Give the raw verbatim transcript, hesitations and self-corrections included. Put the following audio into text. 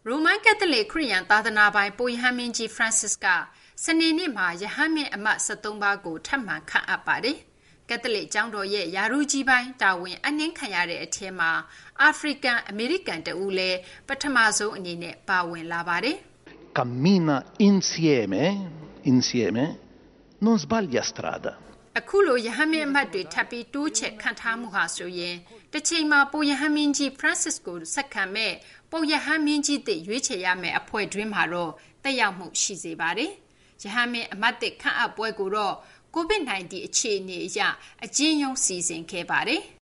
ရိုမန်ကက်သလစ်ခရစ်ယာန်သာသနာပိုင်ပုပ်ရဟန်းမင်းကြီး Francis ကစနေနေ့မှာရဟန်းမင်းအမတ်၁၃ပါးကိုထပ်မံခန့်အပ်ပါတယ်။ကက်သလစ်ကျောင်းတော်ရဲ့ယာရုကြီးပိုင်းတာဝန်အနှင်းခံရတဲ့အထဲမှာအာဖရိကန်အမေရိကန်တဦးလည်းပထမဆုံးအနေနဲ့ပါဝင်လာပါတယ်။ Cammina insieme insieme non sbaglia strada အခုလိုရဟန်းမင်းအမတ်တွေထပ်ပြီးတိုးချဲ့ခန့်ထားမှုဟာဆိုရင်တစ်ချိန်မှာပုပ်ရဟန်းမင်းကြီး Francis ကိုဆက်ခံမဲ့ပုပ်ရဟန်းမင်းကြီးသစ်ရွေးချယ်ရမယ့်အဖွဲ့တွင်းမှာတော့တက်ရောက်မှုရှိစေပါတယ်။ရဟန်းမင်းအမတ်သစ်ခန့်အပ်ပွဲကိုတော့ ကိုဗစ် ၁၉ အခြေအနေအရအကျဉ်းရုံးစီစဉ်ခဲ့ပါတယ်။